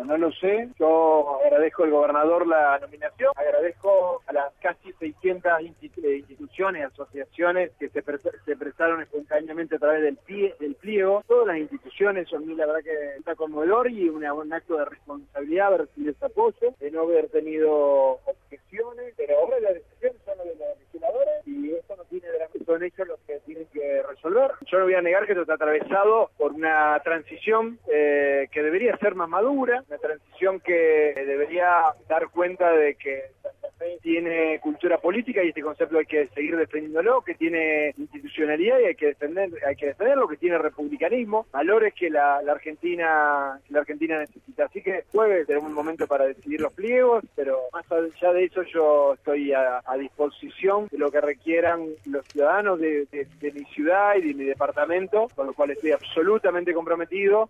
no lo sé. Yo agradezco al gobernador la nominación, agradezco a las casi 600 instituciones, asociaciones que se prestaron espontáneamente a través del pliego. Todas las instituciones, a mí la verdad que está conmovedor y un acto de responsabilidad haber recibido ese apoyo, de no haber tenido objeciones, pero ahora las decisiones son de los legisladores y eso no tiene drama, son ellos los que tienen que resolver. Yo no voy a negar que esto está atravesado por una transición que debería ser más madura, una transición que debería dar cuenta de que Santa Fe tiene cultura política y este concepto hay que seguir defendiéndolo, que tiene institucionalidad y hay que defenderlo, que tiene republicanismo, valores que la Argentina necesita. Así que jueves tenemos un momento para decidir los pliegos, pero más allá de eso yo estoy a disposición de lo que requieran los ciudadanos de mi ciudad y de mi departamento, con lo cual estoy absolutamente comprometido